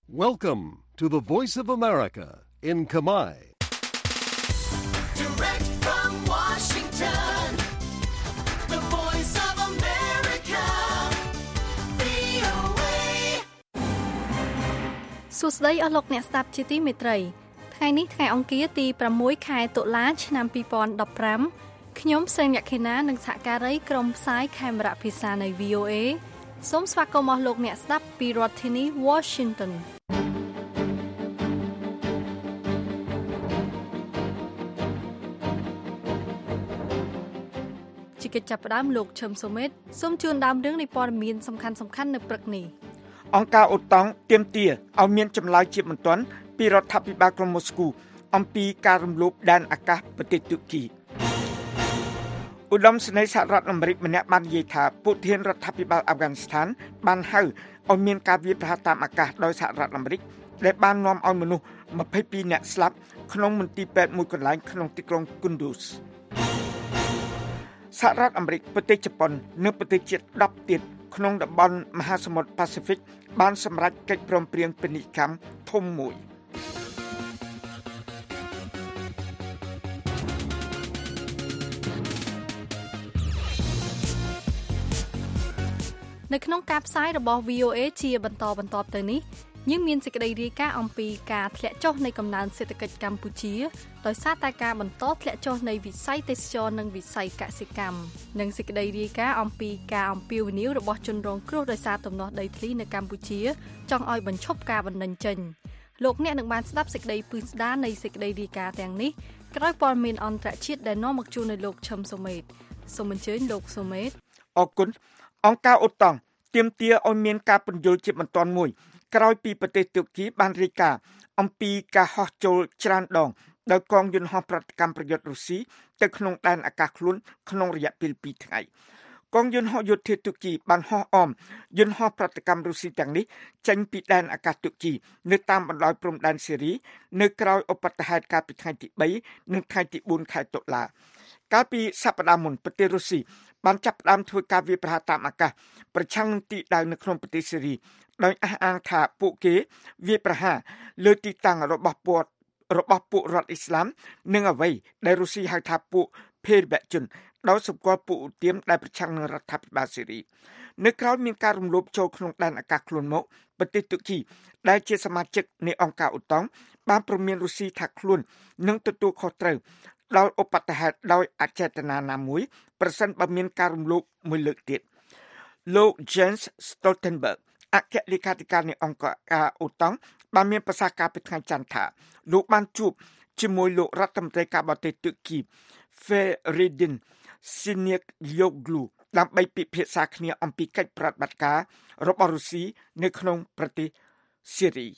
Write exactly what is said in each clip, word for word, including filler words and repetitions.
Welcome to the Voice of America in Khmer. Direct from Washington, the Voice of America, វី អូ เอសួស្តីអស់លោកអ្នកស្ដាប់ជាទីមេត្រីថ្ងៃនេះថ្ងៃអង្គារទី6ខែតុលាឆ្នាំពីរពាន់ដប់ប្រាំខ្ញុំសេងលក្ខិណានិងសហការីក្រុមផ្សាយខេមរៈភាសានៃ វី អូ เอ សូមស្វាគមន៍អស់លោកអ្នកស្ដាប់ពីរដ្ឋធានី Washingtonជាកិច្ចចាប់ផ្ដើមលោកឈឹមសូមេតសូមជូនដើមរឿងនៃព័ត៌មានសំខាន់ៗនៅព្រឹកនេះអង្គការអូតង់ទាមទារឲ្យមានចម្លើយជាបន្ទាន់ពីរដ្ឋាភិបាលក្រុងម៉ូស្គូអំពីការរំលោភដែនអាកាសប្រទេសទូគីឧត្តមសេនីយ៍សហរដ្ឋអាមេរិកម្នាក់បាននិយាយថាពុធានរដ្ឋាភិបាលអាហ្វហ្គានីស្ថានបានហៅឲ្យមានការវាយប្រហារតាមអាកាសដោយសហរដ្ឋអាមេរិកដែលបាននាំឲ្យមនុស្សម្ភៃពីរនាក់ស្លាប់ក្នុងមន្ទីរពេទ្យមួយកន្លែងក្នុងទីក្រុង Kunduz សហរដ្ឋអាមេរិកប្រទេសជប៉ុននិងប្រទេសជាតិដប់ទៀតក្នុងតំបន់មហាសមុទ្រ Pacific បានសម្រេចកិច្ចព្រមព្រៀងពាណិជ្ជកម្មធំមួយនៅក្នុងការផ្សាយរបស់ វី អូ เอ ជាបន្តបន្ទាប់ទៅនេះយើងមានសេចក្តីរាយការណ៍អំពីការធ្លាក់ចុះនៃកំណើនសេដ្ឋកិច្ចកម្ពុជាដោយសារតែការបន្តធ្លាក់ចុះនៃវិស័យទេសចរណ៍និងវិស័យកសិកម្មនិងសេចក្តីរាយការណ៍អំពីការអំពាវនាវរបស់ជនរងគ្រោះដោយសារទំនាស់ដីធ្លីនៅកម្ពុជាចង់ឲ្យបញ្ឈប់ការបណ្តេញចេញលោកអ្នកនឹងបានស្ដាប់សេចក្តីពឹស្ដារនៃសេចក្តីរាយការណ៍ទាំងនេះក្រោយព័ត៌មានអន្តរជាតិដែលនាំមកជូននៅលោកឈឹមសូមេតសូមអញ្ជើញលោកសូមេតអរគុណអង្គការអូតង់ទាមទារឲ្យមានការពន្យល់ជាបន្ទាន់មួយក្រោយពីប្រទេសទូគីបានរាយការណ៍អំពីការហោះចូលច្រើនដងដោយកងយន្តហោះប្រតិកម្មប្រយុទ្ធរុស្ស៊ីទៅក្នុងដែនអាកាសខ្លួនក្នុងរយៈពេលពីរថ្ងៃកងយន្តហោះយោធាទូគីបានហោះអមយន្តហោះប្រតិកម្មរុស្ស៊ីទាំងនេះចេញពីដែនអាកាសទូគីនៅតាមបណ្ដោយព្រំដែនសេរីនៅក្រៅឧបទ្ទហេតុកាលពីថ្ងៃទី3និងថ្ងៃទី4ខែតុលាកាលពីសប្តាហ៍មុនប្រទេសរុស្ស៊ីបានចាប់ផ្ដើមធ្វើការវាយប្រហារតាមអាកាសប្រឆាំងនឹងទីដៅនៅក្នុងប្រទេសសេរីដោយអះអាងថាពួកគេវាយប្រហារលើទីតាំងរបស់ពួករបស់ពួករដ្ឋអ៊ីស្លាមនិងអ្វីដែលរុស្ស៊ីហៅថាពួកភេរវជនដោយសម្គាល់ពួកឧទាមដែលប្រឆាំងនឹងរដ្ឋាភិបាលសេរីនៅក្រៅមានការរំលោភចូលក្នុងដែនអាកាសខ្លួនមកប្រទេសទូគីដែលជាសមាជិកនៃអង្គការអូតង់បានព្រមានរុស្ស៊ីថាខ្លួននឹងទទួលខុសត្រូវដោយឧបទ្ទហេតុដោយអចេតនាណាមួយប្រសិនបើមានការរំលោភមួយលើកទៀតលោក Jens Stoltenberg អគ្គលេខាធិការនៃអង្គការអូតង់បានមានប្រសាសន៍ការពីថ្ងៃច័ន្ទថាលោកបានជួបជាមួយលោករដ្ឋមន្ត្រីការបរទេសទូគី Feridun Sinirlioglu ដើម្បីពិភាក្សាគ្នាអំពីកិច្ចប្រតិបត្តិការរបស់រុស្ស៊ីនៅក្នុងប្រទេសសេរី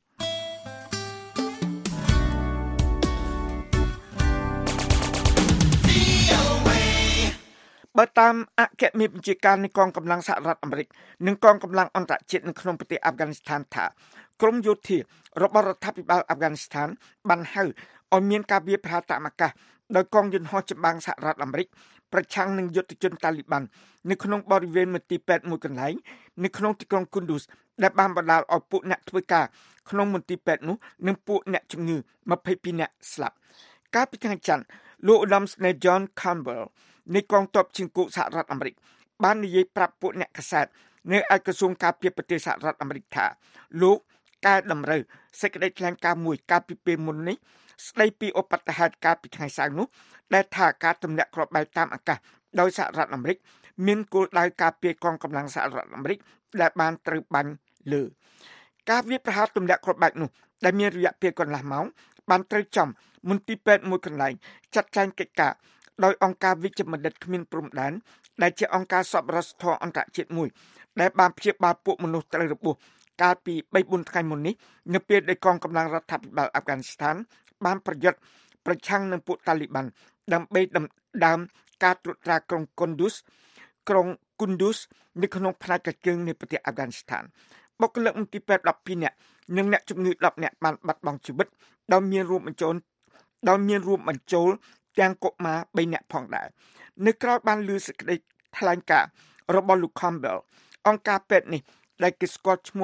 បើតាមអគ្គមេបញ្ជាការនៃកងកម្លាំងសហរដ្ឋអាមេរិកនិងកងកម្លាំងអន្តរជាតិនៅក្នុងប្រទេសអាហ្វហ្គានីស្ថានថាក្រុមយោធារបស់រដ្ឋាភិបាលអាហ្វហ្គានីស្ថានបានហៅឲ្យមានការវាយប្រហារតាមអាកាសដោយកងយន្តហោះចម្បាំងសហរដ្ឋអាមេរិកប្រឆាំងនឹងយុទ្ធជនតាលីប៊ាន់នៅក្នុងបរិវេណមន្ទីរពេទ្យមួយកន្លែងនៅក្នុងទីក្រុង Kunduz ដែលបានបណ្ដាលឲ្យពួកអ្នកធ្វើការក្នុងមន្ទីរពេទ្យនោះនិងពួកអ្នកជំងឺម្ភៃពីរនាក់ស្លាប់កាលពីថ្ងៃច័ន្ទលោកឧត្តមស្នេហ៍ John Campbellនៃកងទ័ពជើងគោកសហរដ្ឋអាមេរិកបាននិយាយប្រាប់ពួកអ្នកកាសែតនៅឯក្រសួងការពារប្រទេសសហរដ្ឋអាមេរិកថាលោកកែតម្រូវសេចក្តីថ្លែងការណ៍មួយកាលពីពេលមុននេះស្ដីពីឧបទ្ទហេតុកាលពីថ្ងៃសៅរ៍នោះដែលថាការទម្លាក់គ្រាប់បែកតាមអាកាសដោយសហរដ្ឋអាមេរិកមានគោលដៅការពារកងកម្លាំងសហរដ្ឋអាមេរិកដែលបានត្រូវបាញ់លើការវាយប្រហារទម្លាក់គ្រាប់បែកនោះដែលមានរយៈពេលកន្លះម៉ោងបានត្រូវចំមន្ទីរពេទ្យមួយកន្លែងចាត់ចែងកិច្ចការដោយអង្គការវិជ្ជបណ្ឌិតគ្មានព្រំដែនដែលជាអង្គការសប្បុរសធម៌អន្តរជាតិមួយដែលបានព្យាបាលពួកមនុស្សត្រូវរបួសកាលពី បីបួន ថ្ងៃមុននេះនៅពេលដែលកងកម្លាំងរដ្ឋាភិបាលអាហ្វហ្គានីស្ថានបានប្រយុទ្ធប្រឆាំងនឹងពួកតាលីប៊ាន់ដើម្បីដណ្ដើមការត្រួតត្រាក្រុង Kunduz ក្រុង Kunduz នៅក្នុងផ្នែកកជើងនៃប្រទេសអាហ្វហ្គានីស្ថានបុគ្គលិកមន្ទីរពេទ្យដប់ពីរនាក់និងអ្នកជំងឺដប់នាក់បានបាត់បង់ជីវិតដោយមានរួមបញ្ចូលដោយមានរួមបញ្ចូលទាំងកុមារបីនាក់ផងដែរនៅក្រៅបានលើសេចក្តីថ្លែងការណ៍របស់លោក Campbell អង្គការពេទ្យនេះដែលគេស្គាល់ឈ្មោះ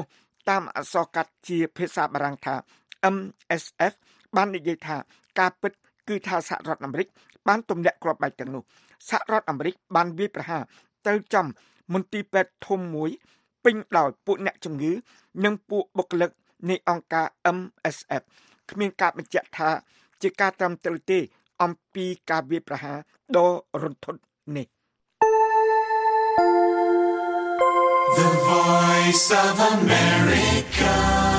តាមអក្សរកាត់ជាភាសាបារាំងថា เอ็ม เอส เอฟ បាននិយាយថាការពិតគឺថាសហរដ្ឋអាមេរិកបានទម្លាក់គ្រាប់បែកទាំងនោះសហរដ្ឋអាមេរិកបានវាយប្រហារទៅចំមន្ទីរពេទ្យធំមួយពេញដោយពួកអ្នកជំងឺនិងពួកបុគ្គលិកនៃអង្គការ เอ็ม เอส เอฟ គ្មានការបញ្ជាក់ថាជាការត្រឹមត្រូវទេអំពីការវាយប្រហារដ៏រន្ធត់នេះ The Voice of America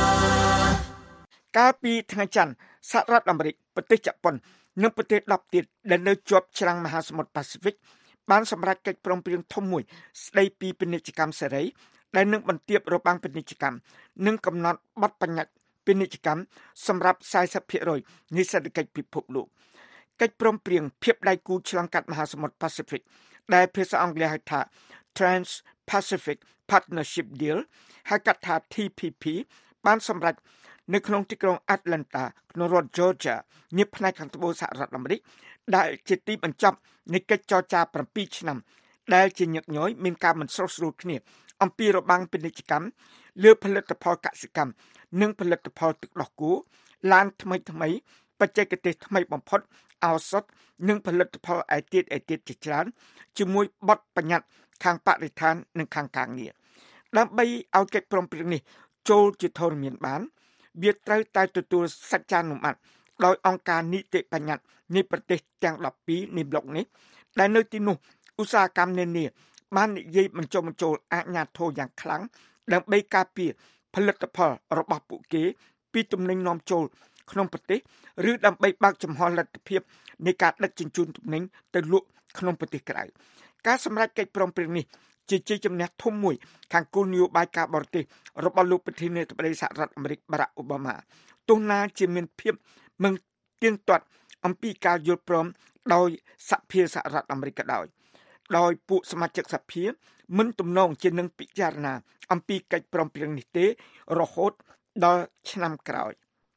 កាលពីថ្ងៃច័ន្ទសហរដ្ឋអាមេរិកប្រទេសជប៉ុននិងប្រទេសដប់ទៀតដែលនៅជាប់ច្រាំងមហាសមុទ្រប៉ាស៊ីហ្វិកបានសម្រេចកិច្ចព្រមព្រៀងធំមួយស្ដីពីពាណិជ្ជកម្មសេរីដែលនឹងបន្ទាបរបាំងពាណិជ្ជកម្មនិងកំណត់បទបញ្ញត្តិពាណិជ្ជកម្មសម្រាប់ สี่สิบเปอร์เซ็นต์ នៃសេដ្ឋកិច្ចពិភពលោកកិច្ចព្រមព្រៀងភាពដៃគូឆ្លងកាត់មហាសមុទ្រប៉ាស៊ីហ្វិកដែលភាសាអង់គ្លេសហៅថា Trans-Pacific Partnership Deal ហៅកាត់ថា ที พี พี បានសម្រេចនៅក្នុងទីក្រុង Atlanta ក្នុងរដ្ឋ Georgia នាផ្នែកខាងត្បូងសហរដ្ឋអាមេរិកដែលជាទីបញ្ចប់នៃកិច្ចចរចា เจ็ด ឆ្នាំដែលជាញឹកញយមានការមិនស្រុះស្រួលគ្នាអំពីរបាំងពាណិជ្ជកម្មលើផលិតផលកសិកម្មនិងផលិតផលទឹកដោះគោឡានថ្មីថ្មីបច្ចេកទេសថ្មីបំផុតឱសថនិងផលិតផលឯទៀតឯទៀតជាច្រើនជាមួយបទបញ្ញត្តិខាងបរិស្ថាននិងខាងការងារដើម្បីឲ្យកិច្ចព្រមព្រៀងនេះចូលជាធរមានបានវាត្រូវតែទទួលសច្ចានុម័តដោយអង្គការនីតិបញ្ញត្តិនៃប្រទេសទាំងដប់ពីរនៃប្លុកនេះដែលនៅទីនោះឧស្សាហកម្មនានាបាននិយាយបញ្ចុះបញ្ចូលអាជ្ញាធរយ៉ាងខ្លាំងដើម្បីការពារផលិតផលរបស់ពួកគេពីទំនិញនាំចូលក្នុងប្រទេសឬដើម្បីបើកចំហលទ្ធភាពនៃការដឹកជញ្ជូនទំនិញទៅលក់ក្នុងប្រទេសក្រៅការសម្រេចកិច្ចព្រមព្រៀងនេះជាជ័យជំនះធំមួយខាងគោលនយោបាយការបរទេសរបស់លោកប្រធានាធិបតីសហរដ្ឋអាមេរិកបារ៉ាក់អូបាម៉ាទោះណាជាមានភាពមិនទៀងទាត់អំពីការយល់ព្រមដោយសភាសហរដ្ឋអាមេរិកក៏ដោយដោយពួកសមាជិកសភាមិនទំនងជានឹងពិចារណាអំពីកិច្ចព្រមព្រៀងនេះទេរហូតដល់ឆ្នាំក្រោយ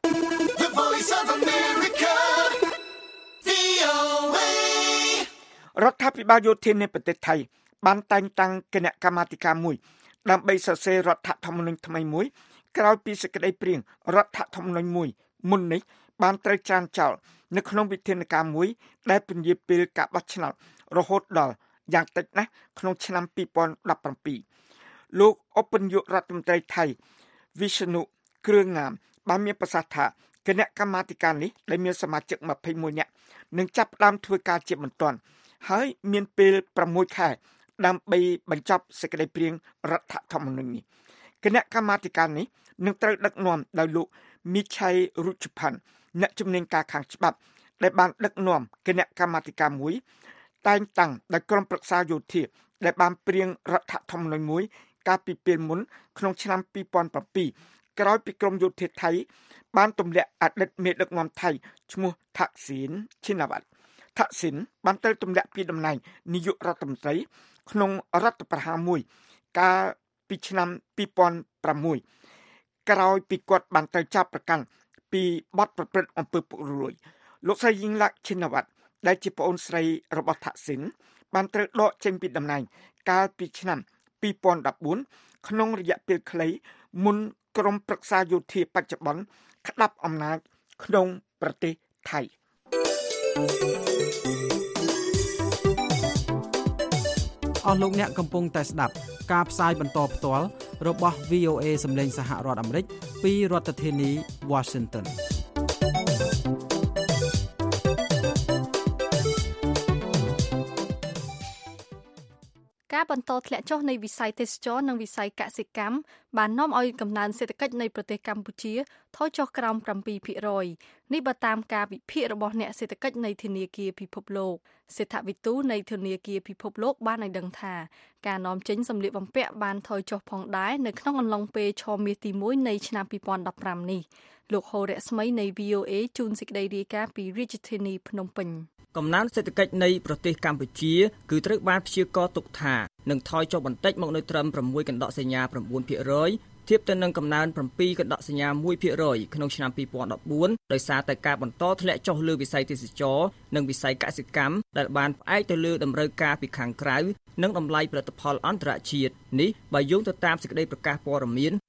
The Voice of America វី អូ เอរដ្ឋាភិបាលយោធានៃប្រទេសថៃបានតែងតាំងគណៈកម្មាធិការមួយដើម្បីសរសេររដ្ឋធម្មនុញ្ញថ្មីមួយក្រោយពីសេចក្តីព្រាងរដ្ឋធម្មនុញ្ញមួយមុននេះបានត្រូវច្រានចោលនៅក្នុងវិធានការមួយដែលពន្យាពេលការបោះឆ្នោតរហូតដល់យ៉ាងតិចណាស់ក្នុងឆ្នាំពីរពាន់ដប់ប្រាំពីរលោកឧបនាយករដ្ឋមន្ត្រីថៃវិស្ណុគ្រឿងងាមបានមានប្រសាសន៍ថាគណៈកម្មាធិការនេះដែលមានសមាជិកยี่สิบเอ็ดនាក់នឹងចាប់ផ្ដើមធ្វើការជាបន្ទាន់ហើយមានពេលหกខែដើម្បីបញ្ចប់សេចក្តីព្រាងរដ្ឋធម្មនុញ្ញនេះគណៈកម្មាធិការនេះនឹងត្រូវដឹកនាំដោយលោកមីឆៃរុជផាន់អ្នកជំនាញការខាងច្បាប់ដែលបានដឹកនាំគណៈកម្មាធិការមួយតែងតាំងដោយក្រុមប្រឹក្សាយោធាដែលបានព្រាងរដ្ឋធម្មនុញ្ញមួយកាលពីពេលមុនក្នុងឆ្នាំពីរពាន់ប្រាំពីរក្រោយពីក្រមយោធាថៃបានទម្លាក់អតីតមេដឹកនាំថៃឈ្មោះថាក់ស៊ីនឈិណាវ៉ាត់ថាក់ស៊ីនបានត្រូវទម្លាក់ពីតំណែងនាយករដ្ឋមន្ត្រីក្នុងរដ្ឋប្រហារមួយកាលពីឆ្នាំពីរពាន់ប្រាំមួយ ក្រោយពីគាត់បានត្រូវចាប់ប្រកាន់ពីបទប្រព្រឹត្តអំពើពុករលួយលោកស្រីយីងឡាក់ឈិណាវ៉ាត់ដែលជាប្អូនស្រីរបស់ថាក់ស៊ីនបានត្រូវដកចេញពីតំណែងកាលពីឆ្នាំពីរពាន់ដប់បួនក្នុងរយៈពេលខ្លីមុនក្រុមប្រឹក្សាយោធាបច្ចុប្បន្នក្តាប់អំណាចក្នុងប្រទេសថៃអស់លោកអ្នកកំពុងតែស្ដាប់ការផ្សាយបន្តផ្ទាល់របស់ វី អូ เอ សម្លេងសហរដ្ឋអាមេរិកពីរដ្ឋធានី Washington ការបន្តធ្លាក់ចុះនៃវិស័យទេសចរនិងវិស័យកសិកម្មបាននាំឲ្យកំណើនសេដ្ឋកិច្ចនៃប្រទេសកម្ពុជាថយចុះក្រោមseven percent នេះបើតាមការវិភាគរបស់អ្នកសេដ្ឋកិច្ចនៃធនាគារពិភពលោកសេដ្ឋវិទូនៃធនាគារពិភពលោកបានឲ្យដឹងថាការនាំចេញសម្លៀកបំពាក់បានថយចុះផងដែរនៅក្នុងអំឡុងពេលឆមាសទីមួយនៃឆ្នាំពីរពាន់ដប់ប្រាំនេះលោកហូរ៉ាស្មីនៃ វី អូ เอ ជូនសេចក្តីរាយការណ៍ពីរាជធានីភ្នំពេញកំណើនសេដ្ឋកិច្ចនៃប្រទេសកម្ពុជាគឺត្រូវបានព្យាករណ៍ទុកថានឹងថយចុះបន្តិចមកនៅត្រឹមsixកណ្ដោសញ្ញាnine percentធៀបទៅនឹងកំណើនsevenកណ្ដោសញ្ញាone percentក្នុងឆ្នាំtwo thousand fourteenដោយសារតែការបន្តធ្លាក់ចុះលើវិស័យទេសចរនិងវិស័យកសិកម្មដែលបានផ្អែកទៅលើតម្រូវការពីខាងក្រៅនិងតម្លៃផលិតផលអន្តរជាតិនេះបើយោងទៅតាមសេចក្តីប្រកាសព័ត៌មាន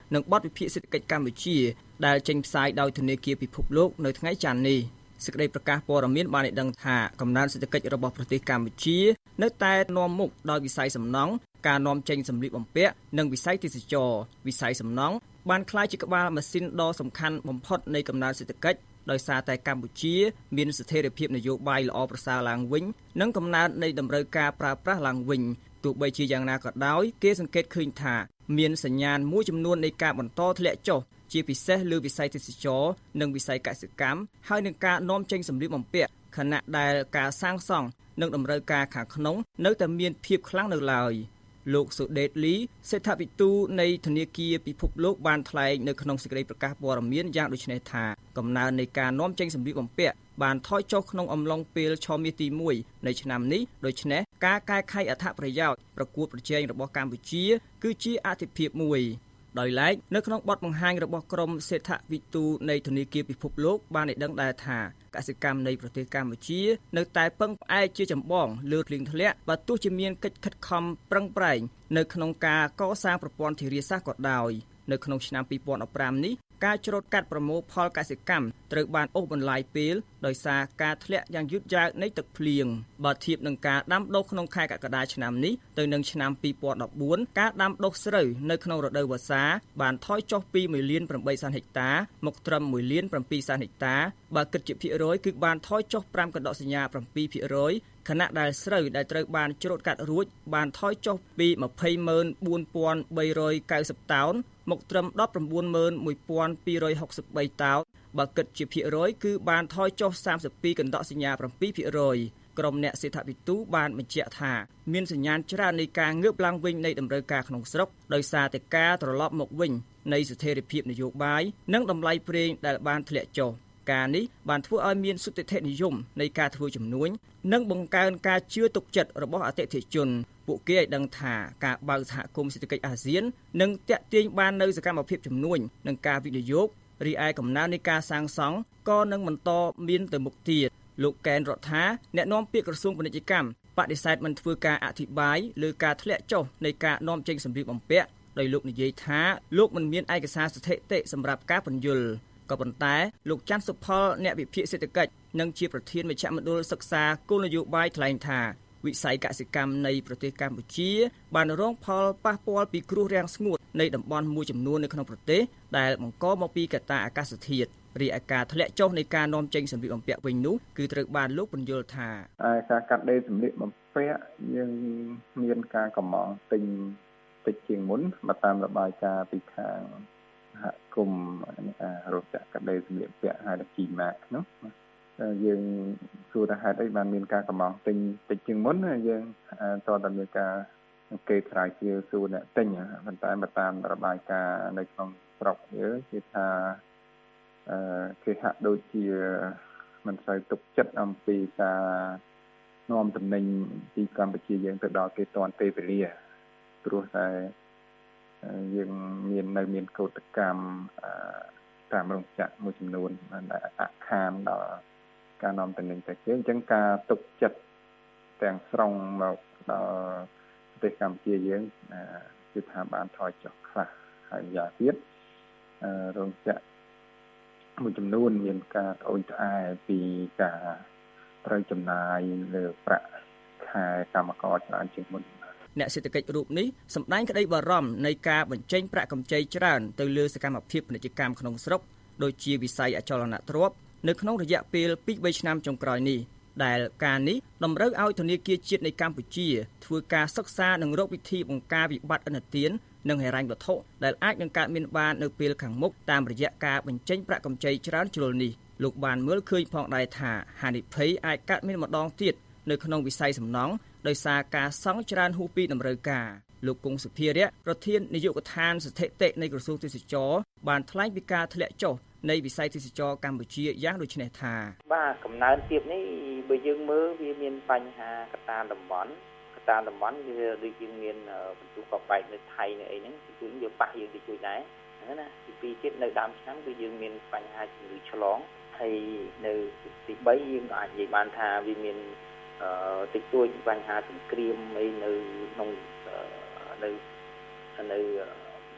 និងបទវិភាគសេដ្ឋកិច្ចកម្ពុជាដែលចេញផ្សាយដោយធនាគារពិភពលោកនៅថ្ងៃច័ន្ទនេះសេចក្តីប្រកាសព័ត៌មានបានឲ្យដឹងថាកំណើនសេដ្ឋកិច្ចរបស់ប្រទេសកម្ពុជានៅតែនាំមុខដោយវិស័យសំណង់ការនាំចេញសម្លៀកបំពាក់និងវិស័យទេសចរវិស័យសំណង់បានក្លាយជាក្បាលម៉ាស៊ីនដ៏សំខាន់បំផុតនៃកំណើនសេដ្ឋកិច្ចដោយសារតែកម្ពុជាមានស្ថិរភាពនយោបាយល្អប្រសើរឡើងវិញនិងកំណើននៃតម្រូវការប្រើប្រាស់ឡើងវិញទោះបីជាយ៉ាងណាក៏ដោយគេសង្កេតឃើញថាមានសញ្ញាណមួយចំនួននៃការបន្តធ្លាក់ចុះជាពិសេសលើវិស័យទេសចរនិងវិស័យកសិកម្មហើយនឹងការនាំចេញសម្លៀកបំពាក់ខណៈដែលការសាងសង់និងតម្រូវការខាងក្នុងនៅតែមានភាពខ្លាំងនៅឡើយលោកសូដេតលីសេដ្ឋវិទូនៃធនាគារពិភពលោកបានថ្លែងនៅក្នុងសេចក្តីប្រកាសព័ត៌មានយ៉ាងដូចនេះថាកំណើននៃការនាំចេញសម្លៀកបំពាក់បានថយចុះក្នុងអំឡុងពេលឆមាសទីមួយនៃឆ្នាំនេះដូច្នេះការកែខៃអត្ថប្រយោជន៍ប្រកួតប្រជែងរបស់កម្ពុជាគឺជាអាទិភាពមួយដោយឡែកនៅក្នុងបទបង្ហាញរបស់ក្រមសេដ្ឋវិទូនៃធនាគារពិភពលោកបានឲ្យដឹងដែរថាកសិកម្មនៃប្រទេសកម្ពុជានៅតែពឹងផ្អែកជាចម្បងលើភ្លៀងធ្លាក់បើទោះជាមានកិច្ចខិតខំប្រឹងប្រែងនៅក្នុងការកសាងប្រព័ន្ធធារាសាស្ត្រក៏ដោយនៅក្នុងឆ្នាំពីរពាន់ដប់ប្រាំនេះការច្រូតកាត់ប្រមូលផលកសិកម្មត្រូវបានអូសបន្លាយពេលដោយសារការធ្លាក់យ៉ាងយឺតយ៉ាវនៃទឹកភ្លៀងបើធៀបនឹងការដាំដុះក្នុងខែកក្កដាឆ្នាំនេះទៅនឹងឆ្នាំពីរពាន់ដប់បួនការដាំដុះស្រូវនៅក្នុងរដូវវស្សាបានថយចុះពីមួយលានប្រាំបីសែនហិកតាមកត្រឹមមួយលានប្រាំពីរសែនហិកតាបើគិតជាភាគរយគឺបានថយចុះប្រាំកណ្ដកសញ្ញាប្រាំពីរភាគរយខណៈដែលស្រូវដែលត្រូវបានច្រូតកាត់រួចបានថយចុះពីម្ភៃម៉ឺនបួនពាន់បីរយកៅសិបតោនមកត្រឹមដប់ប្រាំបួនម៉ឺនមួយពាន់ពីររយហុកសិបបីតោនបើគិតជាភាគរយគឺបានថយចុះសាមសិបពីរកណ្ដកសញ្ញាប្រាំពីរភាគរយក្រុមអ្នកសេដ្ឋវិទូបានបញ្ជាក់ថាមានសញ្ញាណច្រើននៃការងើបឡើងវិញនៃតម្រូវការក្នុងស្រុកដោយសារតែការត្រឡប់មកវិញនៃស្ថិរភាពនយោបាយនិងតម្លៃប្រេងដែលបានធ្លាក់ចុះការនេះបានធ្វើឲ្យមានសុទិដ្ឋិនិយមនៃការធ្វើជំនួញនិងបង្កើនការជឿទុកចិត្តរបស់អតិថិជនពួកគេឲ្យដឹងថាការបើកសហគមន៍សេដ្ឋកិច្ចអាស៊ាននឹងទាក់ទាញបាននូវសកម្មភាពជំនួញនិងការវិនិយោគរីឯកំណើននៃការសាងសង់ក៏នឹងបន្តមានទៅមុខទៀតលោកកែនរដ្ឋាអ្នកនាំពាក្យក្រសួងពាណិជ្ជកម្មបដិសេធមិនធ្វើការអធិប្បាយលើការធ្លាក់ចុះនៃការនាំចេញសម្ភារបំពាក់ដោយលោកនិយាយថាលោកមិនមានឯកសារស្ថិតិសម្រាប់ការពន្យល់ក៏ប៉ុន្តែលោកច័ន្ទសុផលអ្នកវិភាគសេដ្ឋកិច្ចនិងជាប្រធានមជ្ឈមណ្ឌលសិក្សាគោលនយោបាយថ្លែងថាវិស័យកសិកម្មនៃប្រទេសកម្ពុជាបានរងផលប៉ះពាល់ពីគ្រោះរាំងស្ងួតនៃតំបន់មួយចំនួននៅក្នុងប្រទេសដែលបង្កមកពីកត្តាអាកាសធាតុរីឯការធ្លាក់ចុះនៃការនាំចេញសម្ភារបំពាក់វិញនោះគឺត្រូវបានលោកពន្យល់ថាការកាត់ដេរសម្ភារបំពាក់យើងមានការកម្មង់ទិញតិចជាងមុនបើតាមរបាយការណ៍ពីខាងសហគមន៍រោងចក្រកាត់ដេរសម្ភារបំពាក់ហៅថា ជី ម៉ាក នោះយើងសួរថាហេតុអីបានមានការកម្មង់ទិញតិចជាងមុនយើងតើតើមានការគេស្រាវជ្រាវសួរអ្នកទិញប៉ុន្តែបើតាមរបាយការណ៍នៅក្នុងស្រុកយើងគេថាអឺគេហាក់ដូចជាមិនសូវទុកចិត្តអំពីការនាំតំណែងពីកម្ពុជាយើងទៅដល់គេទាន់ពេលវេលាព្រោះតែយើងមាននៅមានកោតកម្មតាមរោងចក្រមួយចំនួនដែលអខានដល់ការនាំតំណែងទៅគេអញ្ចឹងការទុកចិត្តទាំងស្រុងមកដល់ប្រទេសកម្ពុជាយើងគឺថាបានថយចុះខ្លះហើយយ៉ាងទៀតរោងចក្រមួយចំនួនមានការត្អូញត្អែពីការត្រូវចំណាយលើប្រាក់ខែកម្មករច្រើនជាងមុនអ្នកសេដ្ឋកិច្ចរូបនេះសម្ដែងក្តីបារម្ភនៃការបញ្ចេញប្រាក់កម្ចីច្រើនទៅលើសកម្មភាពពាណិជ្ជកម្មក្នុងស្រុកដូចជាវិស័យអចលនទ្រព្យនៅក្នុងរយៈពេលពីរបីឆ្នាំចុងក្រោយនេះដែលការនេះតម្រូវឲ្យធនាគារជាតិនៃកម្ពុជាធ្វើការសិក្សានិងរកវិធីបង្ការវិបត្តិឥណទាននិងហិរញ្ញវត្ថុដែលអាចនឹងកើតមានបាននៅពេលខាងមុខតាមរយៈការបញ្ចេញប្រាក់កម្ចីច្រើនជ្រុលនេះលោកបានមើលឃើញផងដែរថាហានិភ័យអាចកើតមានម្ដងទៀតនៅក្នុងវិស័យសំណង់ដោយសារការសង់ច្រើនហួសពីតម្រូវការលោកគង់សុភារៈប្រធាននាយកដ្ឋានស្ថិតិនៃក្រសួងទេសចរបានថ្លែងពីការធ្លាក់ចុះនៃវិស័យទេសចរកម្ពុជាយ៉ាងដូចនេះថាបាទកំណើនទៀតនេះបើយើងមើលវាមានបញ្ហាកត្តាតំបន់កត្តាតំបន់វាដូចយើងមានបន្ទុកកបែកនៅថៃនៅអីហ្នឹងគឺវាប៉ះយើងទៅជួយដែរហ្នឹងណាទីពីរទៀតនៅដើមឆ្នាំគឺយើងមានបញ្ហាជំងឺឆ្លងហើយនៅទីបីយើងអាចនិយាយបានថាវាមានអឺតិចតួចបញ្ហាសង្គ្រាមអីនៅក្នុងនៅនៅ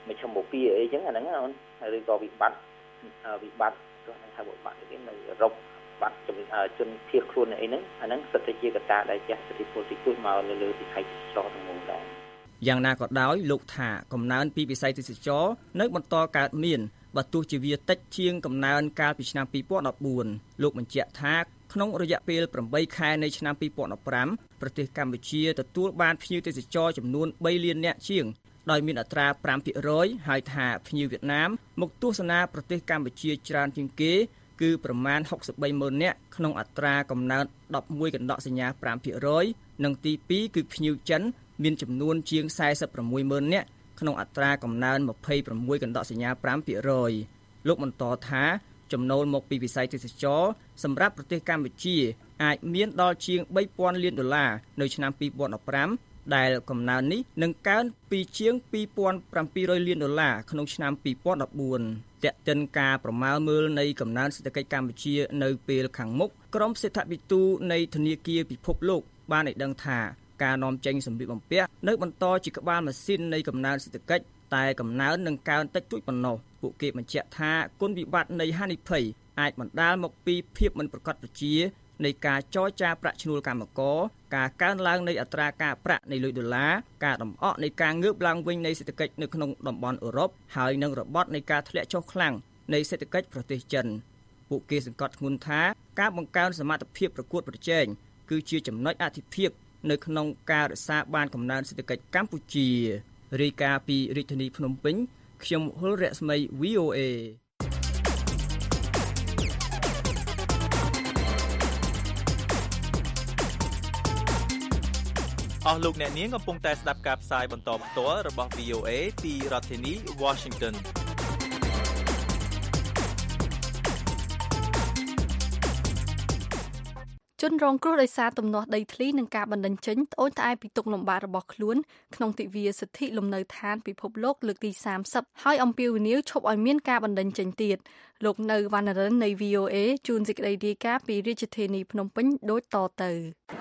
មិនឈ្មោះពីអីចឹងអាហ្នឹងអូនឬក៏វិបត្តិវិបត្តិទៅហៅវិបត្តិនេះនៅអឺរ៉ុបបាត់ជនភៀសខ្លួនអីហ្នឹងអាហ្នឹងសិតតែជាកត្តាដែលចាស់សិទ្ធិពលតិចតួចមកលើលើវិស័យទេសចរទាំងមូលដែរយ៉ាងណាក៏ដោយលោកថាកំណើនពីវិស័យទេសចរនៅបន្តកើតមានបើទោះជាវាតិចជាងកំណើនកាលពីឆ្នាំពីរពាន់ដប់បួនលោកបញ្ជាក់ថាក្នុងរយៈពេលប្រាំបីខែនៃឆ្នាំពីរពាន់ដប់ប្រាំប្រទេសកម្ពុជាទទួលបានភ្ញៀវទេសចរចំនួនបីលាននាក់ជាងដោយមានអត្រា ប្រាំភាគរយ ហើយថាភ្ញៀវវៀតណាមមកទស្សនាប្រទេសកម្ពុជាច្រើនជាងគេគឺប្រមាណហុកសិបបីម៉ឺននាក់ក្នុងអត្រាកំណើនដប់មួយកណ្ដកសញ្ញា ប្រាំភាគរយ និងទីពីរគឺភ្ញៀវចិនមានចំនួនជាងសែសិបប្រាំមួយម៉ឺននាក់ក្នុងអត្រាកំណើនម្ភៃប្រាំមួយកណ្ដកសញ្ញា ប្រាំភាគរយ លោកបន្តថាចំណូលមកពីវិស័យទេសចរសម្រាប់ប្រទេសកម្ពុជាអាចមានដល់ជាងបីពាន់លានដុល្លារនៅឆ្នាំពីរពាន់ដប់ប្រាំដែលកំណើននេះនឹងកើនពីជាងពីរពាន់ប្រាំពីររយលានដុល្លារក្នុងឆ្នាំពីរពាន់ដប់បួនទាក់ទិនការប្រមាលមើលនៃកំណើនសេដ្ឋកិច្ចកម្ពុជានៅពេលខាងមុខក្រុមសេដ្ឋវិទូនៃធនាគារពិភពលោកបានឲ្យដឹងថាការនាំចេញសម្ភារបំពាក់នៅបន្តជាក្បាលម៉ាស៊ីននៃកំណើនសេដ្ឋកិច្ចតែកំណើននឹងកើនតិចតួចប៉ុណ្ណោះពួកគេបញ្ជាក់ថាគុណវិបត្តិនៃហានិភ័យអាចបណ្ដាលមកពីភាពមិនប្រកបប្រជានៃការចរចាប្រាក់ឈ្នួលកម្មករការកើនឡើងនៃអត្រាការប្រាក់នៃលុយដុល្លារការដំអកនៃការងើបឡើងវិញនៃសេដ្ឋកិច្ចនៅក្នុងតំបន់អឺរ៉ុបហើយនិងរបត់នៃការធ្លាក់ចុះខ្លាំងនៃសេដ្ឋកិច្ចប្រទេសចិនពួកគេសង្កត់ធ្ងន់ថាការបង្កើនសមត្ថភាពប្រកួតប្រជែងគឺជាចំណុចអាទិភាពនៅក្នុងការរក្សាបានកំណើនសេដ្ឋកិច្ចកម្ពុជារាយការណ៍ពីរាជធានីភ្នំពេញខ្ញុំហុលរស្មី វី អូ អេអស់លោកអ្នកនាងកំពុងតែស្ដាប់ការផ្សាយបន្តផ្ទាល់របស់ វី អូ អេ ពីរដ្ឋធានី Washington ជនរងគ្រោះដោយសារទំនាស់ដីធ្លីនិងការបណ្តេញចេញត្អូញត្អែពីទុកលំបាករបស់ខ្លួនក្នុងទិវាសិទ្ធិលំនៅឋានពិភពលោកលើកទីសាមសិបហើយអំពាវនាវឈប់ឲ្យមានការបណ្តេញចេញទៀតលោកនៅវណ្ណរិននៃ វី អូ អេ ជួនសេចក្តីរាយការណ៍ពីរាជធានីភ្នំពេញដូចតទៅ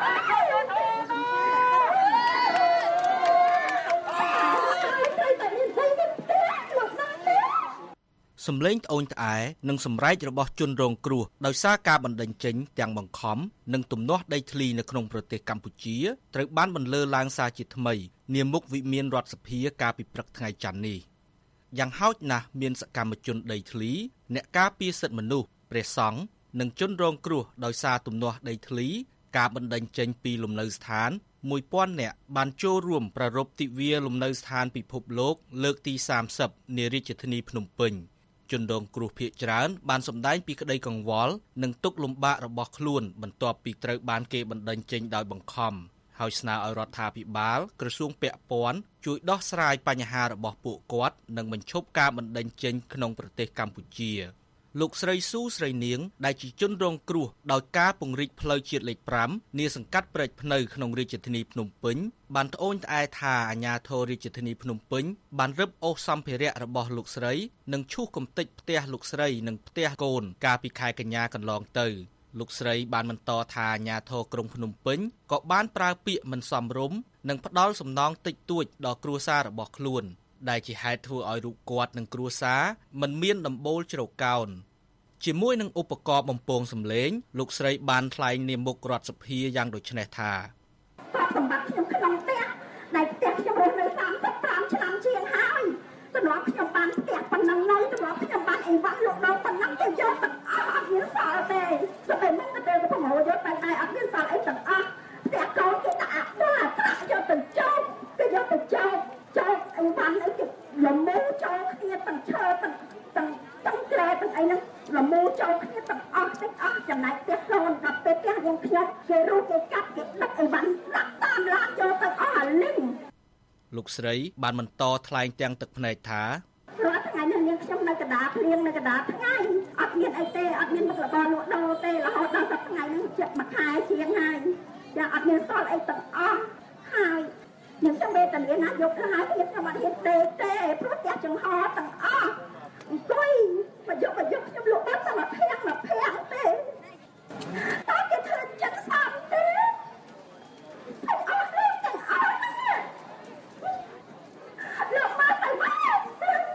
សម្លេងត្អូញត្អែនិងសម្រែករបស់ជនរងគ្រោះដោយសារការបណ្តេញចេញទាំងបង្ខំនិងទំនាស់ដីធ្លីនៅក្នុងប្រទេសកម្ពុជាត្រូវបានបន្លឺឡើងសារជាថ្មីនាមុខវិមានរដ្ឋសភាកាលពីព្រឹកថ្ងៃច័ន្ទនេះយ៉ាងហោចណាស់មានសកម្មជនដីធ្លីអ្នកការពារសិទ្ធិមនុស្សព្រះសង្ឃនិងជនរងគ្រោះដោយសារទំនាស់ដីធ្លីការបណ្តេញចេញពីលំនៅស្ថានមួយពាន់នាក់បានចូលរួមប្រារព្ធទិវាលំនៅស្ថានពិភពលោកលើកទីសាមសិបនារាជធានីភ្នំពេញជនរងគ្រោះភាគច្រើនបានសម្ដែងពីក្តីកង្វល់និងទុក្ខលំបាករបស់ខ្លួនបន្ទាប់ពីត្រូវបានគេបណ្តេញចេញដោយបង្ខំហើយស្នើឲ្យរដ្ឋាភិបាលក្រសួងពាក់ព័ន្ធជួយដោះស្រាយបញ្ហារបស់ពួកគាត់និងបញ្ឈប់ការបណ្តេញចេញក្នុងប្រទេសកម្ពុជាលោកស្រីស៊ូស្រីនាងដែលជាជនរងគ្រោះដោយការពង្រីកផ្លូវជាតិលេខប្រាំនាសង្កាត់ព្រែកភ្នៅក្នុងរាជធានីភ្នំពេញបានត្អូញត្អែថាអាជ្ញាធររាជធានីភ្នំពេញបានរឹបអូសសម្ភារៈរបស់លោកស្រីនិងឈូសកំទេចផ្ទះលោកស្រីនិងផ្ទះកូនកាលពីខែកញ្ញាកន្លងទៅលោកស្រីបានបន្តថាអាជ្ញាធរក្រុងភ្នំពេញក៏បានប្រើពាក្យមិនសមរម្យនិងផ្ដាល់សំណងតិចតួចដល់គ្រួសាររបស់ខ្លួនដែលជាហេតុធ្វើឲ្យរូបគាត់និងគ្រួសារមិនមានដំបូលជ្រកកោនជាមួយនឹងឧបករណ៍បំពងសម្លេងលោកស្រីបានថ្លែងនាមុខរដ្ឋសភាយ៉ាងដូចនេះថាសម្បត្តិខ្ញុំក្នុងផ្ទះដែលផ្ទះខ្ញុំរស់នៅសាមសិបប្រាំឆ្នាំជាងហើយទម្លាប់ខ្ញុំបានផ្ទះប៉ុណ្ណឹងនៅទម្លាប់ខ្ញុំបានអីវ៉ាន់លោកដូរប៉ុណ្ណឹងទៅយកទាំងអស់អត់មានសល់ទេស្អីមិនទៅទៅប្រមូលយកតែតែអត់មានសល់អីទាំងអស់ផ្ទះកូនគេដាក់អាក់ប្រាក់យកទៅចោលគេយកទៅចោលចោលអីវ៉ាន់អីគេលមូចូលគ្នាទាំងឈើទាំងទាំងទាំងក្រែទាំងអីហ្នឹងលមូចូលគ្នាទាំងអស់ទាំងអស់ចំណែកផ្ទះកូនដល់ទៅផ្ទះយើងខ្ញុំគេរូបគេកាត់គេដឹកអីវ៉ាន់ដាក់តាមឡានចូលទៅអស់អាលីងលោកស្រីបានបន្តថ្លែងទាំងទឹកភ្នែកថារាល់ថ្ងៃនេះនាងខ្ញុំនៅកណ្ដាលភ្លៀងនៅកណ្ដាលថ្ងៃអត់មានអីទេអត់មានមុខរបរលក់ដូរទេរហូតដល់សប្តាហ៍ថ្ងៃនេះជិតមួយខែជាងហើយចាអត់មានសល់អីទាំងអស់ហើយខ្ញុំចង់វេទនាណាយកទៅហើយខ្ញុំអត់ហ៊ានទេទេព្រោះផ្ទះចង្ហរទាំងអស់អង្គុយមកយកមកយកខ្ញុំលក់បានតែមួយភាំងមួយភាំងទេតើគេធ្វើចិត្តស្អាតទេអត់អស់ទេទាំងអស់លោកមកទៅវិញ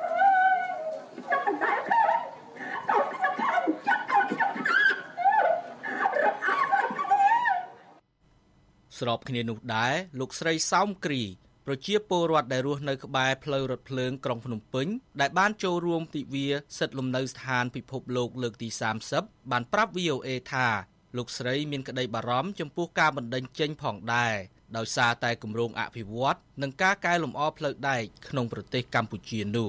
ស្របគ្នានោះដែរលោកស្រីសោមគ្រីប្រជាពលរដ្ឋដែលរស់នៅក្បែរផ្លូវរថភ្លើងក្រុងភ្នំពេញដែលបានចូលរួមទិវាសិទ្ធិលំនៅស្ថានពិភពលោកលើកទីសាមសិបបានប្រាប់ វី អូ អេ ថាលោកស្រីមានក្តីបារម្ភចំពោះការបណ្តេញចេញផងដែរដោយសារតែគម្រោងអភិវឌ្ឍនិងការកែលម្អផ្លូវដែកក្នុងប្រទេសកម្ពុជានោះ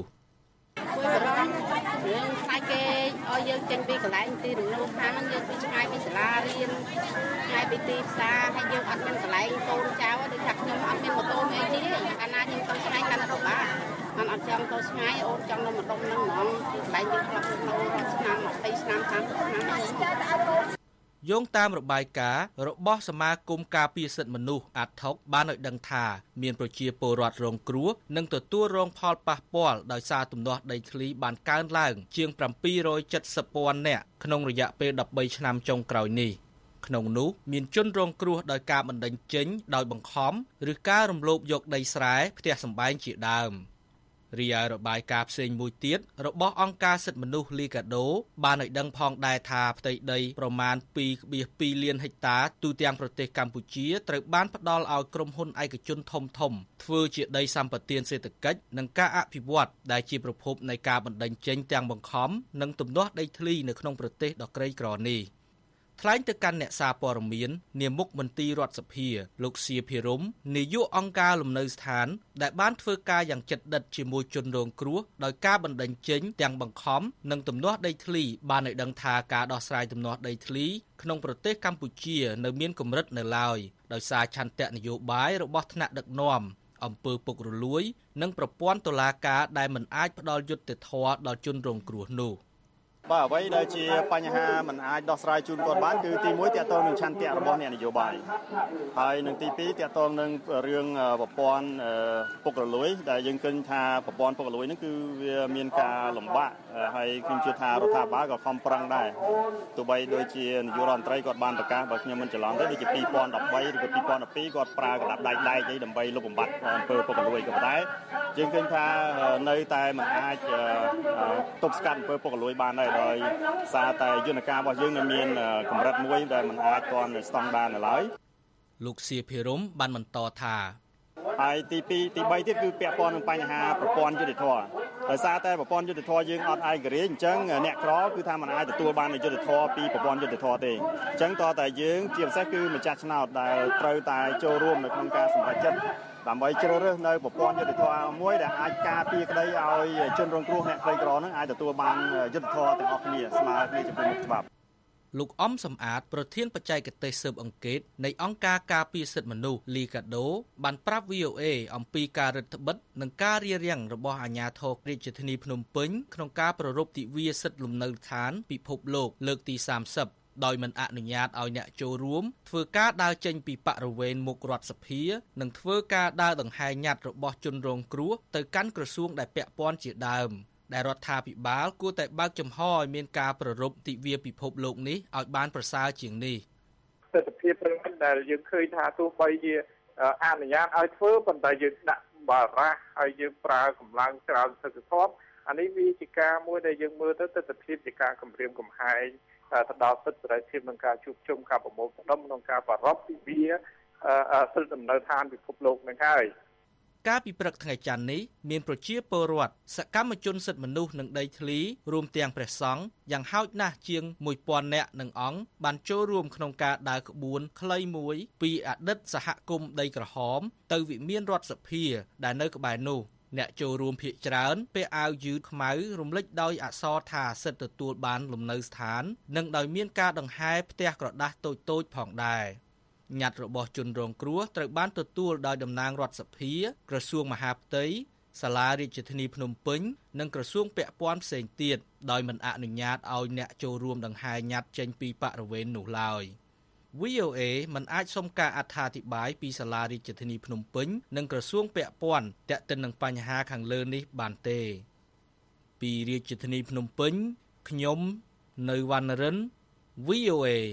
រឿងខ្លាចគេឲ្យយើងចេញពីកន្លែងទីរំលោភខាងហ្នឹងយើងទៅឆ្ងាយពីសាលារៀនឆ្ងាយពីទីផ្សារហើយយើងអត់មានកន្លែងកូនចៅដូចថាខ្ញុំអត់មានម៉ូតូអីទេកាលណាខ្ញុំទៅឆ្ងាយកាន់ទៅបាទមិនអត់ចង់ទៅឆ្ងាយអូនចង់នៅម្ដុំហ្នឹងហ្មងទីកន្លែងយើងធ្លាប់នៅរាល់ឆ្នាំยี่สิบឆ្នាំសាមសិបឆ្នាំយោងតាមរបាយការណ៍របស់សមាគមការពារសិទ្ធិមនុស្សអាត់ថុកបានឲ្យដឹងថាមានប្រជាពលរដ្ឋរងគ្រោះនិងទទួលរងផលប៉ះពាល់ដោយសារទំនាស់ដីធ្លីបានកើនឡើងជាងเจ็ดร้อยเจ็ดสิบ ពាន់នាក់ក្នុងរយៈពេល13ឆ្នាំចុងក្រោយនេះក្នុងនោះមានជនរងគ្រោះដោយការបណ្តេញចេញដោយបង្ខំឬការរំលោភយកដីស្រែផ្ទះសម្បែងជាដើមរីឯរបាយការណ៍ផ្សេងមួយទៀតរបស់អង្គការសិទ្ធិមនុស្ស Liga do បានឲ្យដឹងផងដែរថាផ្ទៃដីប្រមាណ ពីរ.ពីរ លានហិកតាទូទាំងប្រទេសកម្ពុជាត្រូវបានផ្ដល់ឲ្យក្រុមហ៊ុនឯកជនធំធំធ្វើជាដីសម្បត្តិសេដ្ឋកិច្ចនិងការអភិវឌ្ឍដែលជាប្រភពនៃការបណ្តេញចេញទាំងបង្ខំនិងទំនាស់ដីធ្លីនៅក្នុងប្រទេសដ៏ក្រីក្រនេះថ្លែងទៅកាន់អ្នកសារព័ត៌មាននាមុខមន្ទីររដ្ឋសភាលោកសៀភិរមនាយកអង្គការលំនៅស្ថានដែលបានធ្វើការយ៉ាងជិតដិតជាមួយជនរងគ្រោះដោយការបណ្តេញចេញទាំងបង្ខំនិងទំនាស់ដីធ្លីបានឲ្យដឹងថាការដោះស្រាយទំនាស់ដីធ្លីក្នុងប្រទេសកម្ពុជានៅមានកម្រិតនៅឡើយដោយសារឆន្ទៈនយោបាយរបស់ថ្នាក់ដឹកនាំអំពើពុករលួយនិងប្រព័ន្ធតុលាការដែលមិនអាចផ្ដល់យុត្តិធម៌ដល់ជនរងគ្រោះនោះបាទអ្វីដែលជាបញ្ហាមិនអាចដោះស្រាយជូនគាត់បានគឺទីមួយទាក់ទងនឹងឆន្ទៈរបស់អ្នកនយោបាយហើយនឹងទីពីរទាក់ទងនឹងរឿងប្រព័ន្ធពុករលួយដែលយើងឃើញថាប្រព័ន្ធពុករលួយហ្នឹងគឺវាមានការលំបាកហើយខ្ញុំជឿថារដ្ឋាភិបាលក៏ខំប្រឹងដែរទោះបីដូចជានាយករដ្ឋមន្ត្រីគាត់បានប្រកាសបើខ្ញុំមិនច្រឡំទេដូចជាពីរពាន់ដប់បីឬក៏ពីរពាន់ដប់ពីរគាត់ប្រើកណ្ដាប់ដែកដែកអីដើម្បីលុបបំបាត់អំពើពុករលួយក៏តែយើងឃើញថានៅតែមិនអាចទប់ស្កាត់អំពើពុករលួយបានដែរដោយសារតែយន្តការរបស់យើងនៅមានកម្រិតមួយដែលមិនអាចទាន់ស្តង់ដារនៅឡើយលោកសៀភិរមបានបន្តថាហើយទីពីរទីបីទៀតគឺពាក់ព័ន្ធនឹងបញ្ហាប្រព័ន្ធយុតិធធម៌ដោយសារតែប្រព័ន្ធយុតិធធម៌យើងអត់ឯករាជ្យអញ្ចឹងអ្នកក្រគឺថាมันអាចទទួលបានយុតិធធម៌ពីប្រព័ន្ធយុតិធធម៌ទេអញ្ចឹងតើតែយើងជាពិសេសគឺម្ចាស់ឆ្នោតដែលត្រូវតែចូលរួមនៅក្នុងការសម្រេចចិត្តដើម្បីជ្រើសរើសនៅប្រព័ន្ធយុតិធធម៌មួយដែលអាចការពារក្តីឲ្យជនរងគ្រោះអ្នកក្រីក្រនឹងអាចទទួលបានយុតិធធម៌ទាំងអស់គ្នាស្មើគ្នាចំពោះមុខច្បាប់លោកអំសំអាតប្រធានបច្ចេកទេសស៊ើបអង្កេតនៃអង្គការការពារសិទ្ធិមនុស្ស Liga do បានប្រាប់ វី អូ អេ អំពីការរឹតបន្តឹងនិងការរារាំងរបស់អាជ្ញាធររាជធានីភ្នំពេញក្នុងការប្រារព្ធទិវាសិទ្ធិលំនៅឋានពិភពលោកលើកទីសាមសិបដោយមិនអនុញ្ញាតឲ្យអ្នកចូលរួមធ្វើការដើរចេញពីបរិវេណមុខរដ្ឋសភានិងធ្វើការដើរដង្ហែញត្តិរបស់ជនរងគ្រោះទៅកាន់ក្រសួងដែលពាក់ព័ន្ធជាដើមដែលរដ្ឋាភិបាលគួរតែបើកចំហឲ្យមានការប្រារព្ធទិវាពិភពលោកនេះឲ្យបានប្រសើរជាងនេះទស្សនវិជ្ជាប្រឹងដែលយើងឃើញថាទោះបីជាអនុញ្ញាតឲ្យធ្វើប៉ុន្តែយើងដាក់បារម្ភហើយយើងប្រើកម្លាំងច្រើនសិទ្ធិធម៌អានេះវាជាការមួយដែលយើងមើលទៅទស្សនវិជ្ជាជាការគម្រាមកំហែងទៅដល់សិទ្ធិសេរីភាពនិងការជួបជុំការប្រមូលផ្ដុំក្នុងការប្រារព្ធទិវាសិទ្ធិលំនៅឋានពិភពលោកនឹងហើយកាលពីព្រឹកថ្ងៃច័ន្ទនេះមានប្រជាពលរដ្ឋសកម្មជនសិទ្ធិមនុស្សនិងដីធ្លីរួមទាំងព្រះសង្ឃយ៉ាងហោចណាស់ជាងមួយពាន់នាក់និងអង្គបានចូលរួមក្នុងការដើរក្បួនខ្លីមួយពីអតីតសហគមន៍ដីក្រហមទៅវិមានរដ្ឋសភាដែលនៅក្បែរនោះអ្នកចូលរួមភាគច្រើនពាក់អាវយឺតខ្មៅរំលេចដោយអក្សរថាសិទ្ធិទទួលបានលំនៅស្ថាននិងដោយមានការដង្ហែផ្ទះក្រដាសតូចៗផងដែរញត្តិរបស់ជនរងគ្រោះត្រូវបានទទួលដោយតំណាងរដ្ឋសភាក្រសួងមហាផ្ទៃសាលារាជធានីភ្នំពេញនិងក្រសួងពាក់ព័ន្ធផ្សេងទៀតដោយមិនអនុញ្ញាតឲ្យអ្នកចូលរួមដង្ហែញត្តិចេញពីបរិវេណនោះឡើយ វី អូ អេ មិនអាចសុំការអត្ថាធិប្បាយពីសាលារាជធានីភ្នំពេញនិងក្រសួងពាក់ព័ន្ធទាក់ទិននឹងបញ្ហាខាងលើនេះបានទេពីរាជធានីភ្នំពេញខ្ញុំនៅវណ្ណរិន វី អូ អេ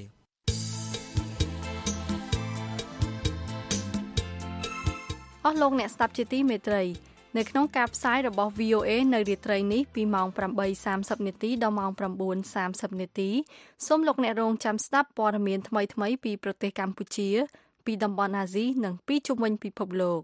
អស់លោកអ្នកស្ដាប់ជាទីមេត្រីនៅក្នុងការផ្សាយរបស់ វី អូ អេ នៅរាត្រីនេះពីម៉ោង ប្រាំបីសាមសិប នាទីដល់ម៉ោង ប្រាំបួនសាមសិប នាទីសូមលោកអ្នករងចាំស្ដាប់ព័ត៌មានថ្មីៗពីប្រទេសកម្ពុជាពីតំបន់អាស៊ីនិងពីជុំវិញពិភពលោក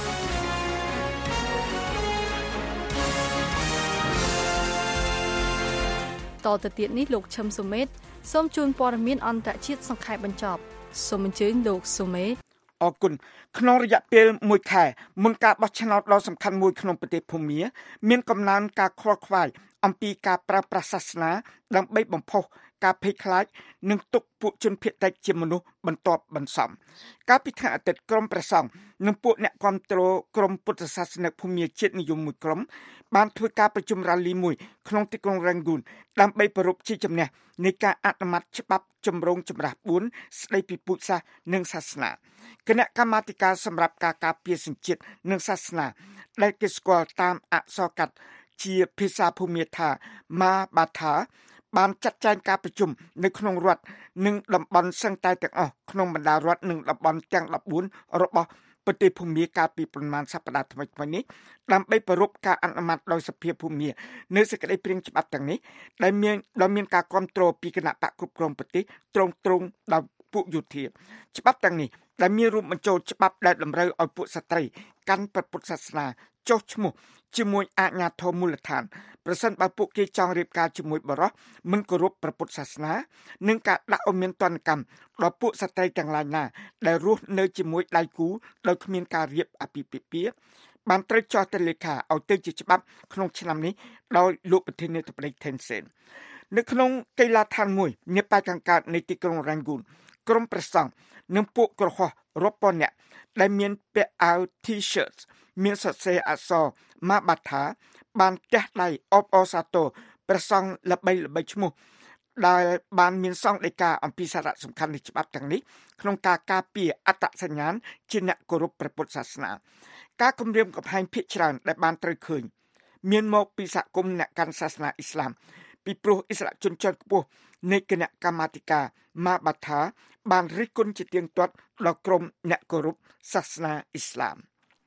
តទៅទៀតនេះលោកឈឹមសុមេតសូមជូនព័ត៌មានអន្តរជាតិសង្ខេបបញ្ចប់សូមអញ្ជើញលោកសុមេតអរគុណក្នុងរយៈពេលមួយខែមុនការបោះឆ្នោតដ៏សំខាន់មួយក្នុងប្រទេសភូមាមានកំណើនការខ្វល់ខ្វាយអំពីការប្រើប្រាស់សាសនាដើម្បីបំផុសការភ័យខ្លាចនិងទុកពួកជនភៀសតិចជាមនុស្សបន្ទាប់បន្សំកាលពីថ្ងៃអាទិត្យក្រុមព្រះសង្ឃនិងពួកអ្នកគាំទ្រក្រុមពុទ្ធសាសនិកភូមាជាតិនិយមមួយក្រុមបានធ្វើការប្រជុំរ៉ាលីមួយក្នុងទីក្រុងរ៉ាងហ្គូនដើម្បីប្រពៃជាជំនះនៃការអនុម័តច្បាប់ចម្រូងចម្រាសបួនស្ដីពីពុទ្ធសាសនានិងសាសនាគណៈកម្មាធិការសម្រាប់ការការពារសញ្ជាតិនិងសាសនាដែលគេស្គាល់តាមអក្សរកាត់ជាភាសាភូមាថាម៉ាបាថាបានចាត់ចែងការប្រជុំនៅក្នុងរដ្ឋនិងតំបន់សឹងតែទាំងអស់ក្នុងបណ្ដារដ្ឋនិងតំបន់ទាំងដប់បួនរបស់ប្រទេសភូមាកាលពីប្រមាណសប្តាហ៍ថ្មីៗនេះដើម្បីប្រពៃការអនុម័តដោយសភាភូមានៅសេចក្តីព្រាងច្បាប់ទាំងនេះដែលមានដែលមានការគ្រប់គ្រងពីគណៈបកគ្រប់គ្រងប្រទេសត្រង់ត្រង់ដោយពួកយោធាច្បាប់ទាំងនេះដែលមានរួមបញ្ចូលច្បាប់ដែលតម្រូវឲ្យពួកស្ត្រីកាន់ព្រះពុទ្ធសាសនាចុះឈ្មោះជាមួយអាជ្ញាធរមូលដ្ឋានប្រសិនបើពួកគេចង់រៀបការជាមួយបរិសុទ្ធមិនគោរពព្រះពុទ្ធសាសនានិងការដាក់ឲ្យមានទណ្ឌកម្មដល់ពួកស្ត្រីទាំងឡាយណាដែលរស់នៅជាមួយដៃគូដោយគ្មានការរៀបអាពាហ៍ពិពាហ៍បានត្រូវចោះទៅលេខាឲ្យទៅជាច្បាប់ក្នុងឆ្នាំនេះដោយលោកប្រធានាធិបតី Thein Sein នៅក្នុងកីឡាដ្ឋានមួយនៅប៉ែកខាងកើតនៃទីក្រុងរ៉ាងហ្គូនក្រុមព្រះសង្ឃនិងពួកក្រហមរាប់ពាន់នាក់ដែលមានពាក់អាវ T-shirt មានសរសេរអក្សរម៉ាបាថាបានទះដៃអបអរសាទរព្រះសង្ឃល្បីល្បីឈ្មោះដែលបានមានសង្ឃដីកាអំពីសារៈសំខាន់នៃច្បាប់ទាំងនេះក្នុងការការពារអត្តសញ្ញាណជាអ្នកគោរពព្រះពុទ្ធសាសនាការគម្រាមកំហែងភាគច្រើនដែលបានត្រូវឃើញមានមកពីសហគមន៍អ្នកកាន់សាសនាអ៊ីស្លាមពីព្រោះអិស្រាជនជាន់ខ្ពស់នៃគណៈកម្មាធិការម៉ាបាថាបានរិះគន់ជាទៀងទាត់ដល់ក្រុមអ្នកគោរពសាសនាអ៊ីស្លាម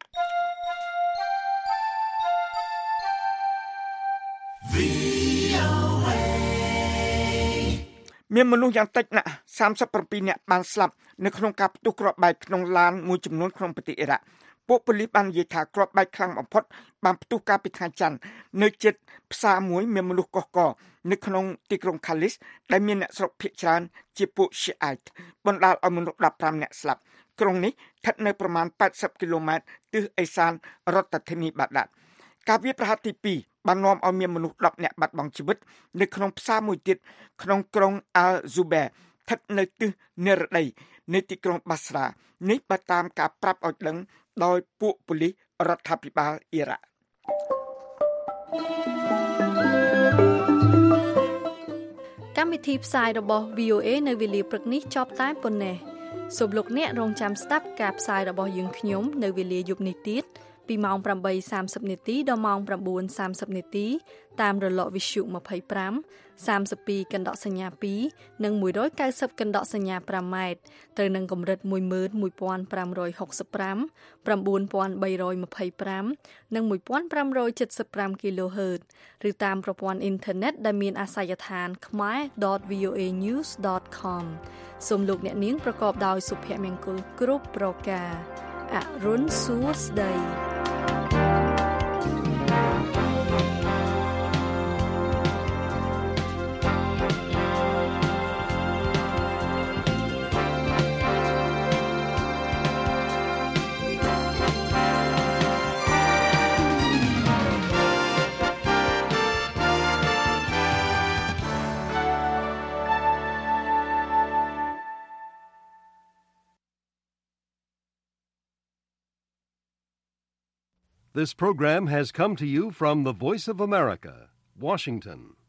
មានមនុស្សយ៉ាងតិចណាស់សាមសិបប្រាំពីរនាក់បានស្លាប់នៅក្នុងការផ្ទុះគ្រាប់បែកក្នុងឡានមួយចំនួនក្នុងប្រទេសអ៊ីរ៉ាក់ពួកប៉ូលីសបាននិយាយថាគ្រាប់បែកខ្លាំងបំផុតបានផ្ទុះកាលពីថ្ងៃច័ន្ទនៅជិតផ្សារមួយមានមនុស្សកុះករនៅក្នុងទីក្រុងខាលីសដែលមានអ្នកស្រុកភាគច្រើនជាពួក Shiite បណ្ដាលឲ្យមនុស្សដប់ប្រាំនាក់ស្លាប់ក្រុងនេះស្ថិតនៅប្រមាណប៉ែតសិបគីឡូម៉ែត្រទិសឥសានរដ្ឋធានីបាដាតការវាយប្រហារទីពីរបាននាំឲ្យមានមនុស្សដប់នាក់បាត់បង់ជីវិតនៅក្នុងផ្សារមួយទៀតក្នុងក្រុង Al-Zubair ស្ថិតនៅទិសនិរតីនៃទីក្រុងបាស្រានេះបើតាមការប្រាប់ឲ្យដឹងដោយពួកប៉ូលីសរដ្ឋាភិបាលអ៊ីរ៉ាក់កម្មវិធីផ្សាយរបស់ វី អូ เอ នៅវេលាព្រឹកនេះចប់តែប៉ុណ្ណេះសូមលោកអ្នករងចាំស្ដាប់ការផ្សាយរបស់យើងខ្ញុំនៅវេលាយប់នេះទៀតពីម៉ោង ប្រាំបីសាមសិប នាទីដល់ម៉ោង ប្រាំបួនសាមសិប នាទីតាមរលកវិទ្យុ ម្ភៃប្រាំ សាមសិបពីរ កណ្ដកសញ្ញាពីរនិងមួយរយកៅសិបកណ្ដកសញ្ញាប្រាំម៉ែត្រត្រូវនឹងកម្រិត មួយម៉ឺនមួយពាន់ប្រាំរយហុកសិបប្រាំ ប្រាំបួនពាន់បីរយម្ភៃប្រាំ និងមួយពាន់ប្រាំរយចិតសិបប្រាំ គីឡូហឺត ឬតាមប្រព័ន្ធអ៊ីនធឺណិតដែលមានអាសយដ្ឋាន khmae ដត វី អូ เอ ញូស ដត ខម សូមលោកអ្នកនាងប្រកបដោយសុភមង្គលគ្រប់ប្រការអរុនសួស្តី This program has come to you from the Voice of America, Washington.